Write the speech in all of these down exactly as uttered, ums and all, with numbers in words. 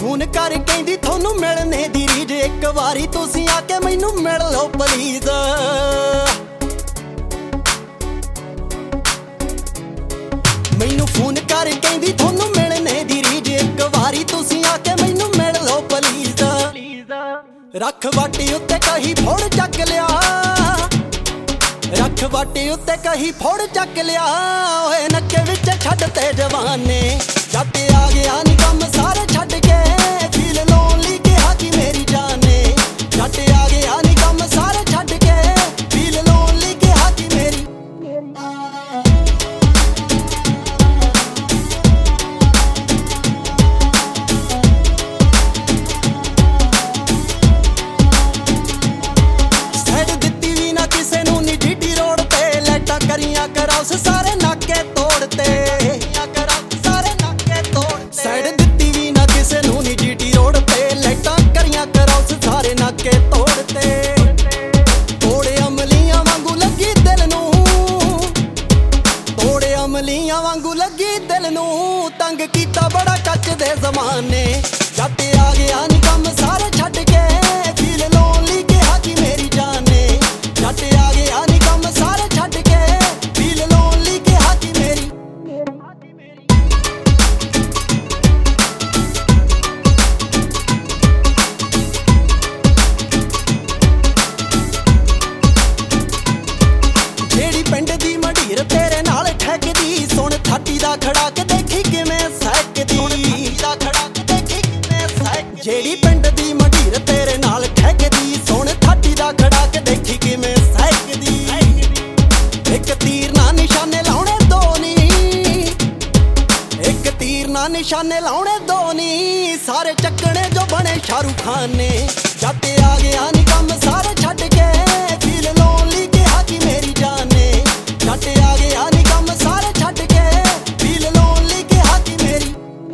Phone कर कहंदी थोनू मिलने दी रीज एक वारी तुसीं आके मैनू मिल लो प्लीज। मैनू फोन कर कहंदी थोनू मिलने दी रीज एक वारी तुसीं आके मैनू मिल लो प्लीज। रख वाटी उत्ते कही फोड़ चक लिया, रख वाटी उत्ते कही फोड़ चक लिया। ओए नक्के विच छड्ड ते जवाने जट आ गया नी कम सारे छड्ड के फील लोनली कहा कि मेरी जाने। जट आ गया नी कम सारे छड्ड के फील लोनली कहा कि मेरी। करियां क्रॉस सारे नाके तोड़ते, सारे नाके तोड़ते। साइड दित्ती भी ना किसे नू नी जीटी रोड पे लाइटां करियां क्रॉस सारे नाके तोड़ते। तोड़े अमलियां वांगू लगी दिल नू, तोड़े अमलियां वांगू लगी दिल नू। तंग कीता बड़ा कच दे जमाने जट आ गया नी कम सारे छड्ड के फील लोनली कहा कि मेरी जाने। जट आ गया नी कम सारे छड्ड के पिंड दी मंडीर तेरे नाल ठहकदी सुन थाटी दा खड़ाक देखी किवें सहकदी। जेड़ी पिंड दी मंडीर तेरे नाल ठहकदी सुन थाटी दा खड़ाक देखी किवें सहकदी। एक तीर ना निशाने लाउणे दो नी, एक तीर ना निशाने लाउणे दो नी। सारे चक्कने जो बने शाहरुख खान ने। जट आ गया नी कम सारे छड्ड के फील लोनली कहा कि मेरी जाने। जट आ गया नी कम सारे छड्ड के फील लोनली कहा कि मेरी।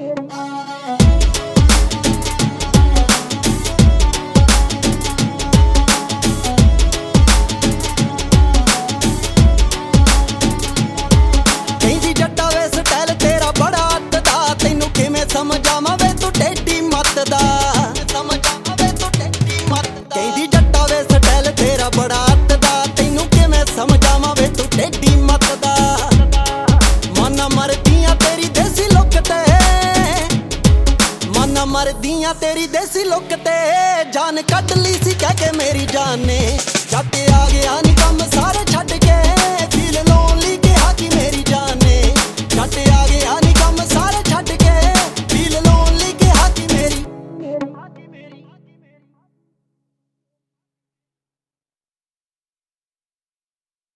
कहंदी जट्टा वे स्टाइल तेरा बड़ा अटदा तैनू किवें समझावां वे तू टेढ़ी मत दा। समझावां वे तू टेढ़ी मत दा। कहंदी जट्टा वे स्टाइल तेरा बड़ा अटदा तैनू किवें समझावां वे तू टेढ़ी मत दा। मन मरदियां तेरी देसी लुक ते, मन मरदियां तेरी देसी लुक ते जान कट ली सी कह के मेरी जान ने। जट आ गया